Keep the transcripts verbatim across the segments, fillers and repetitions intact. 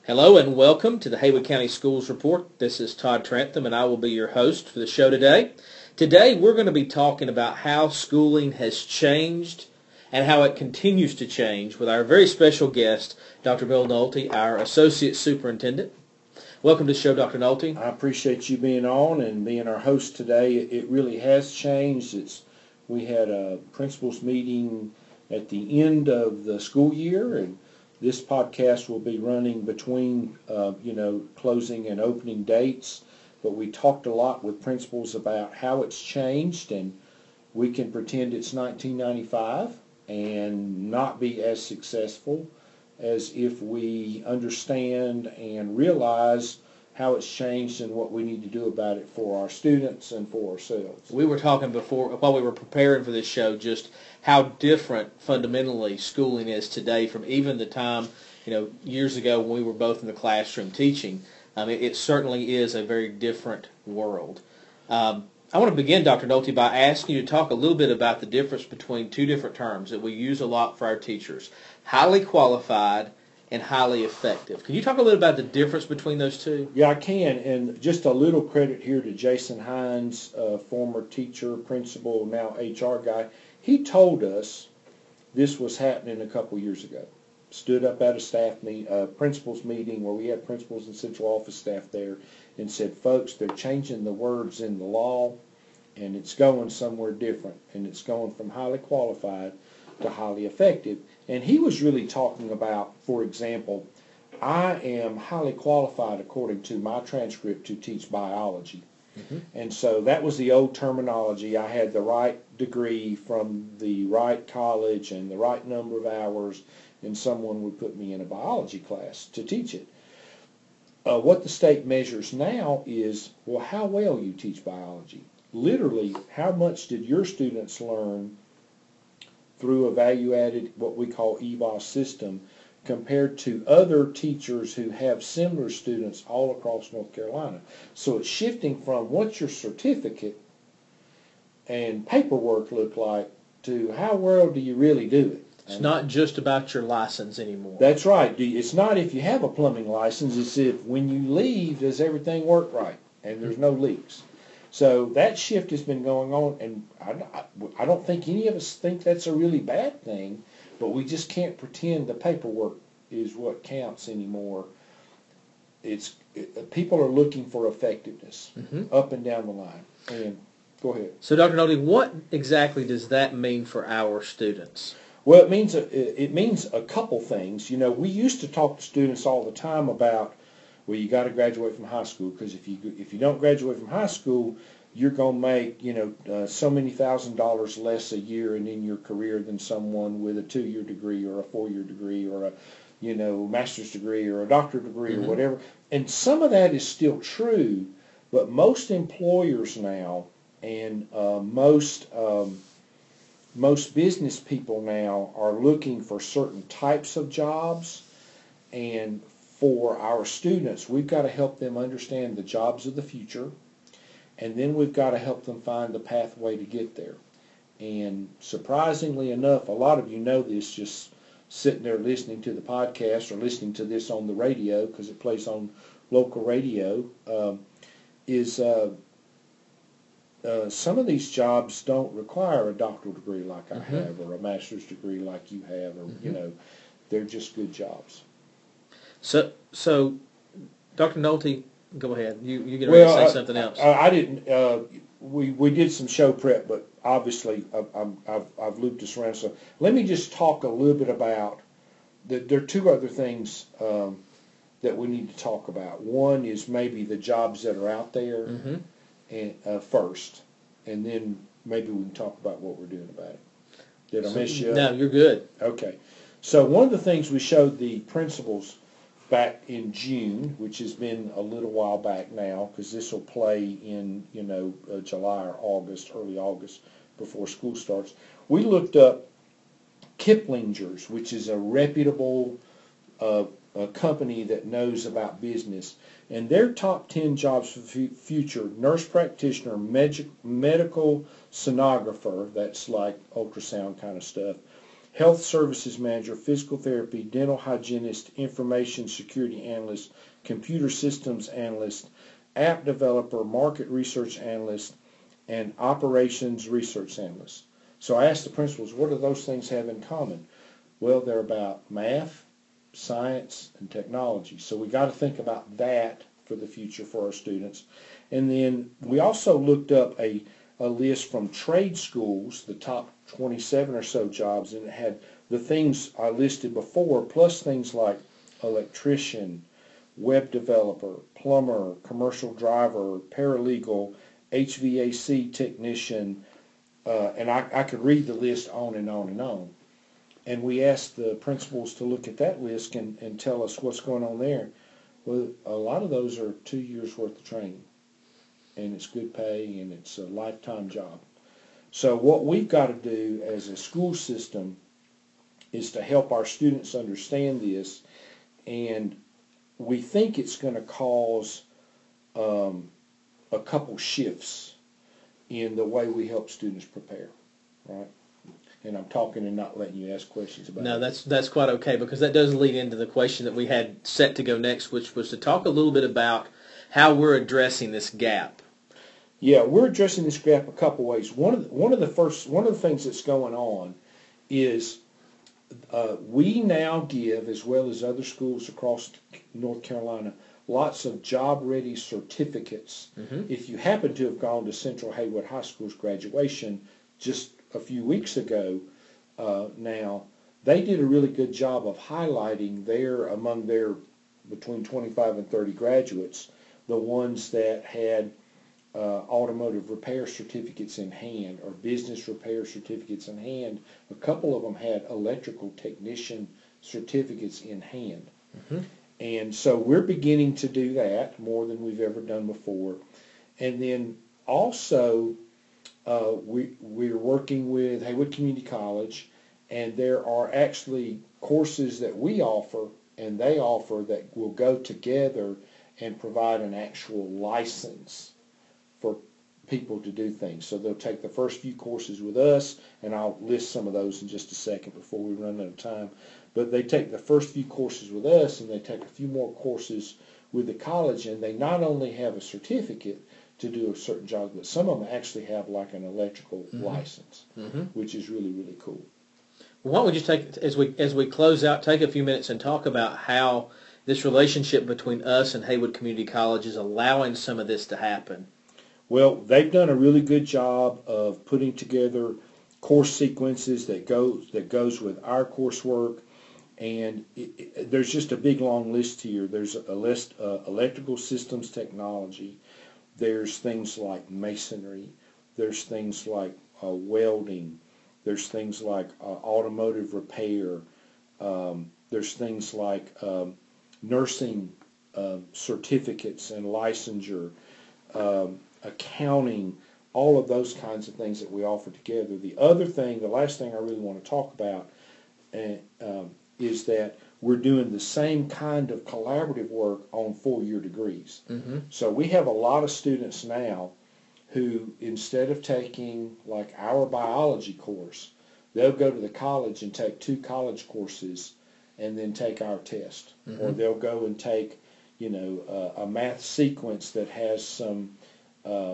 Hello and welcome to the Haywood County Schools Report. This is Todd Trentham and I will be your host for the show today. Today we're going to be talking about how schooling has changed and how it continues to change with our very special guest, Doctor Bill Nolte, our Associate Superintendent. Welcome to the show, Doctor Nolte. I appreciate you being on and being our host today. It really has changed. It's we had a principals meeting at the end of the school year, and this podcast will be running between, uh, you know, closing and opening dates. But we talked a lot with principals about how it's changed, and we can pretend it's nineteen ninety-five and not be as successful as if we understand and realize how it's changed and what we need to do about it for our students and for ourselves. We were talking before, while we were preparing for this show, just how different fundamentally schooling is today from even the time, you know, years ago when we were both in the classroom teaching. Um, it, it certainly is a very different world. Um, I want to begin, Doctor Nolte, by asking you to talk a little bit about the difference between two different terms that we use a lot for our teachers, highly qualified and highly effective. Can you talk a little about the difference between those two? Yeah, I can, and just a little credit here to Jason Hines, uh, former teacher, principal, now H R guy. He told us this was happening a couple years ago. Stood up at a staff meet, uh, principals meeting where we had principals and central office staff there and said, folks, they're changing the words in the law and it's going somewhere different, and it's going from highly qualified to highly effective. And he was really talking about, for example, I am highly qualified according to my transcript to teach biology. Mm-hmm. And so that was the old terminology. I had the right degree from the right college and the right number of hours, and someone would put me in a biology class to teach it. Uh, what the state measures now is, well, how well you teach biology. Literally, how much did your students learn through a value-added, what we call E V A S system, compared to other teachers who have similar students all across North Carolina. So it's shifting from what's your certificate and paperwork look like to how well do you really do it. It's and not just about your license anymore. That's right. It's not if you have a plumbing license, it's if when you leave, does everything work right and there's no leaks. So that shift has been going on, and I, I don't think any of us think that's a really bad thing, but we just can't pretend the paperwork is what counts anymore. It's it, people are looking for effectiveness mm-hmm. up and down the line. And go ahead. So, Doctor Nolte, what exactly does that mean for our students? Well, it means a, it means a couple things. You know, we used to talk to students all the time about, well, you got to graduate from high school, because if you if you don't graduate from high school, you're going to make, you know, uh, so many thousand dollars less a year and in your career than someone with a two-year degree or a four-year degree or a, you know, master's degree or a doctorate degree mm-hmm. or whatever. And some of that is still true, but most employers now and uh, most um, most business people now are looking for certain types of jobs, and for our students, we've got to help them understand the jobs of the future, and then we've got to help them find the pathway to get there. And surprisingly enough, a lot of you know this just sitting there listening to the podcast or listening to this on the radio, because it plays on local radio, um, is uh, uh, some of these jobs don't require a doctoral degree like I mm-hmm. have, or a master's degree like you have, or, mm-hmm. you know, they're just good jobs. So, so, Doctor Nolte, go ahead. You you get ready well, to say I, something else. I, I didn't. Uh, we we did some show prep, but obviously I've I've, I've looped this around. So let me just talk a little bit about. The, there are two other things um, that we need to talk about. One is maybe the jobs that are out there, mm-hmm. and uh, first, and then maybe we can talk about what we're doing about it. Did I so, miss you? No, you're good. Okay. So one of the things we showed the principals back in June, which has been a little while back now, because this will play in, you know, uh, July or August, early August, before school starts. We looked up Kiplinger's, which is a reputable uh, a company that knows about business, and their top ten jobs for the future: nurse practitioner, med- medical sonographer, that's like ultrasound kind of stuff, health services manager, physical therapy, dental hygienist, information security analyst, computer systems analyst, app developer, market research analyst, and operations research analyst. So I asked the principals, what do those things have in common? Well, they're about math, science, and technology. So we got to think about that for the future for our students. And then we also looked up a, a list from trade schools, the top twenty-seven or so jobs, and it had the things I listed before, plus things like electrician, web developer, plumber, commercial driver, paralegal, H V A C technician, uh, and I, I could read the list on and on and on. And we asked the principals to look at that list and, and tell us what's going on there. Well, a lot of those are two years' worth of training, and it's good pay, and it's a lifetime job. So what we've got to do as a school system is to help our students understand this, and we think it's going to cause um, a couple shifts in the way we help students prepare, right? And I'm talking and not letting you ask questions about it. No, that's that's quite okay, because that does lead into the question that we had set to go next, which was to talk a little bit about how we're addressing this gap. Yeah, we're addressing this gap a couple ways. One of the, one of the first one of the things that's going on is uh, we now give, as well as other schools across North Carolina, lots of job-ready certificates. Mm-hmm. If you happen to have gone to Central Haywood High School's graduation just a few weeks ago uh, now, they did a really good job of highlighting their, among their between twenty-five and thirty graduates, the ones that had uh, automotive repair certificates in hand or business repair certificates in hand. A couple of them had electrical technician certificates in hand. Mm-hmm. And so we're beginning to do that more than we've ever done before. And then also, Uh, we, we're working with Haywood Community College, and there are actually courses that we offer and they offer that will go together and provide an actual license for people to do things. So they'll take the first few courses with us, and I'll list some of those in just a second before we run out of time. But they take the first few courses with us, and they take a few more courses with the college, and they not only have a certificate to do a certain job, but some of them actually have like an electrical mm-hmm. license, mm-hmm. which is really, really cool. Well, why don't we just take, as we as we close out, take a few minutes and talk about how this relationship between us and Haywood Community College is allowing some of this to happen. Well, they've done a really good job of putting together course sequences that goes that goes with our coursework, and it, it, there's just a big long list here. There's a list: uh, electrical systems technology. There's things like masonry. There's things like uh, welding. There's things like uh, automotive repair. Um, there's things like um, nursing uh, certificates and licensure, um, accounting, all of those kinds of things that we offer together. The other thing, the last thing I really want to talk about uh, um, is that we're doing the same kind of collaborative work on four-year degrees. Mm-hmm. So we have a lot of students now who, instead of taking like our biology course, they'll go to the college and take two college courses and then take our test. Mm-hmm. Or they'll go and take, you know, uh, a math sequence that has some uh,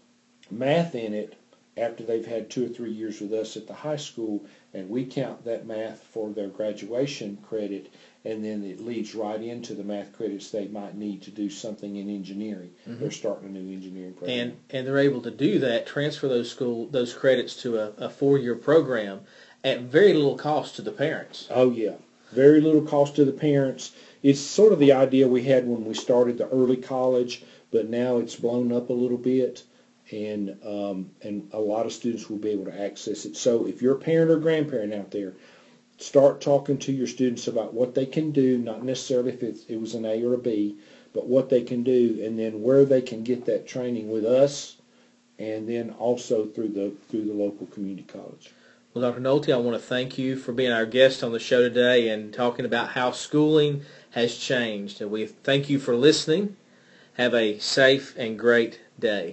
math in it after they've had two or three years with us at the high school, and we count that math for their graduation credit, and then it leads right into the math credits they might need to do something in engineering. Mm-hmm. They're starting a new engineering program. And and they're able to do that, transfer those school those credits to a, a four-year program at very little cost to the parents. Oh, yeah. Very little cost to the parents. It's sort of the idea we had when we started the early college, but now it's blown up a little bit. And um, and a lot of students will be able to access it. So if you're a parent or grandparent out there, start talking to your students about what they can do, not necessarily if it's, it was an A or a B, but what they can do, and then where they can get that training with us, and then also through the through the local community college. Well, Doctor Nolte, I want to thank you for being our guest on the show today and talking about how schooling has changed. And we thank you for listening. Have a safe and great day.